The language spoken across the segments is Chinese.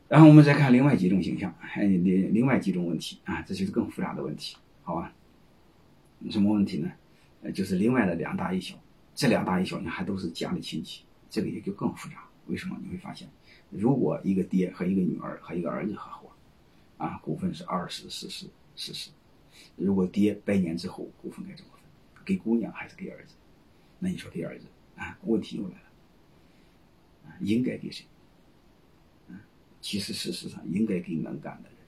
然后我们再看另外几种形象，另外几种问题啊，这就是更复杂的问题，好吧？什么问题呢？就是另外的两大一小，这两大一小呢还都是家里亲戚，这个也就更复杂。为什么？你会发现，如果一个爹和一个女儿和一个儿子合伙，啊，股份是20-40-40，如果爹百年之后股份该怎么分？给姑娘还是给儿子？那你说给儿子啊？问题又来了，应该给谁？其实事实上应该给能干的人，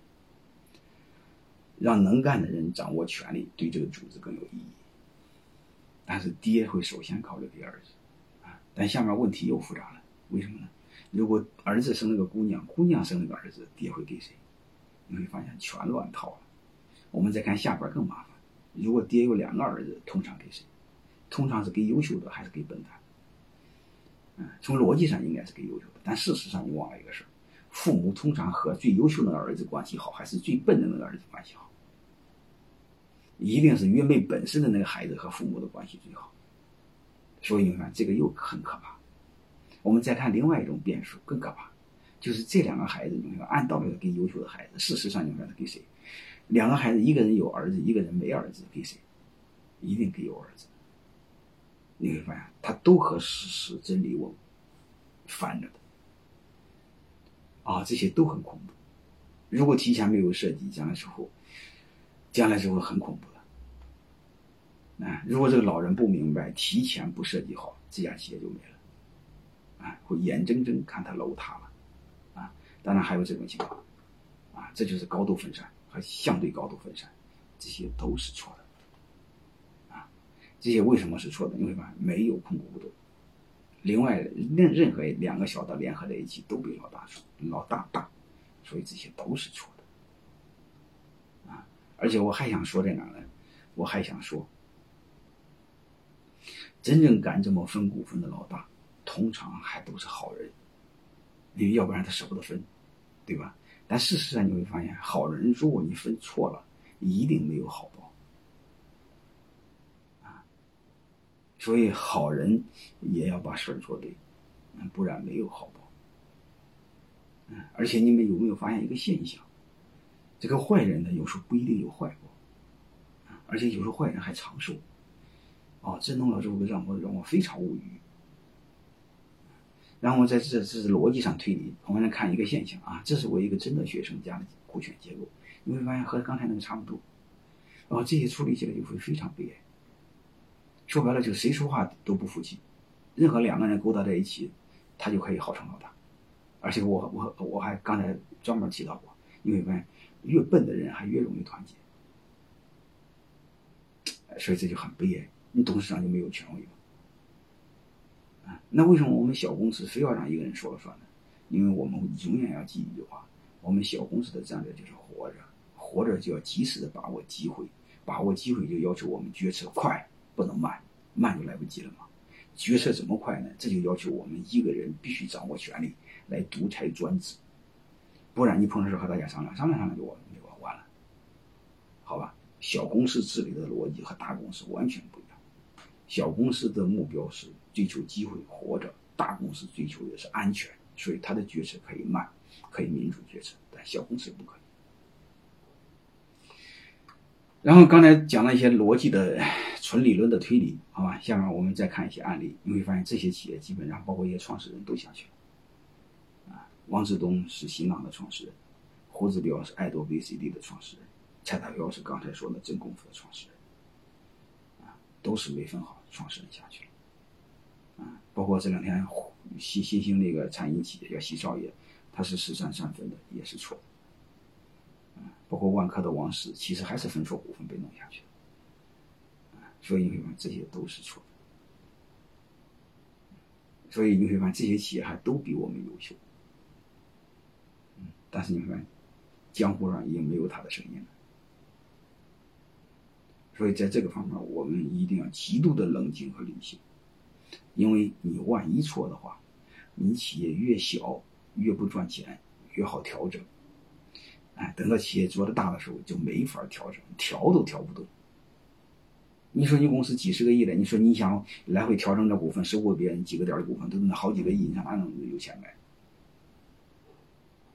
让能干的人掌握权力，对这个组织更有意义。但是爹会首先考虑给儿子，但下面问题又复杂了，为什么呢？如果儿子生了个姑娘，姑娘生了个儿子，爹会给谁？你会发现全乱套了。我们再看下边更麻烦，如果爹有2个儿子，通常给谁？通常是给优秀的还是给笨蛋？从逻辑上应该是给优秀的，但事实上你忘了一个事，父母通常和最优秀的儿子关系好，还是最笨的那个儿子关系好？一定是越没本事的那个孩子和父母的关系最好。所以你看这个又很可怕。我们再看另外一种变数更可怕，就是这2个孩子，你看按道理给优秀的孩子，事实上你看给谁？2个孩子，一个人有儿子，一个人没儿子，给谁？一定给有儿子。你会发现他都和事实真理我反着的啊，这些都很恐怖。如果提前没有设计，将来之后很恐怖的。如果这个老人不明白，提前不设计好，这家企业就没了，会眼睁睁看他楼塌了。当然还有这种情况，这就是高度分散和相对高度分散，这些都是错的。这些为什么是错的？你会发现没有控股不动。另外，任何2个小的联合在一起都比老大大，所以这些都是错的。而且我还想说在哪呢？我还想说，真正敢这么分股份的老大，通常还都是好人，因为要不然他舍不得分，对吧？但事实上你会发现，好人如果你分错了，一定没有好报。所以好人也要把事做对，不然没有好报。而且你们有没有发现一个现象？这个坏人呢，有时候不一定有坏报，而且有时候坏人还长寿。这弄了之后让我非常无语。然后在这是逻辑上推理，我们来看一个现象啊，这是我一个真的学生家的股权结构，你会发现和刚才那个差不多。这些处理起来就会非常悲哀。说白了就是谁说话都不服气，任何2个人勾搭在一起，他就可以号称老大。而且我还刚才专门提到过，你会发现越笨的人还越容易团结，所以这就很悲哀。你董事长就没有权威吗？那为什么我们小公司非要让一个人说了算呢？因为我们永远要记一句话，我们小公司的战略就是活着，活着就要及时的把握机会，把握机会就要求我们决策快，不能慢，慢就来不及了嘛。决策怎么快呢？这就要求我们一个人必须掌握权力来独裁专制，不然你碰上事和大家商量就完了，好吧？小公司治理的逻辑和大公司完全不一样。小公司的目标是追求机会活着，大公司追求的是安全，所以它的决策可以慢，可以民主决策，但小公司不可以。然后刚才讲了一些逻辑的纯理论的推理，好吧？下面我们再看一些案例，你会发现这些企业基本上包括一些创始人都下去了。王志东是新浪的创始人，胡志彪是爱多 VCD 的创始人，蔡大彪是刚才说的真功夫的创始人，都是没分好，创始人下去了。包括这2天新兴那个餐饮企业叫西少爷，他是13-3分的，也是错的。包括万科的王石，其实还是分错股份被弄下去的。所以你会发现这些都是错的。所以你会发现这些企业还都比我们优秀。但是你会发现江湖上已经没有他的声音了。所以在这个方面我们一定要极度的冷静和理性，因为你万一错的话，你企业越小越不赚钱，越好调整。等到企业做得大的时候就没法调整，调都调不动。你说你公司几十个亿的，你说你想来回调整这股份，收购别人几个点的股份，都那好几个亿，你想哪能有钱买？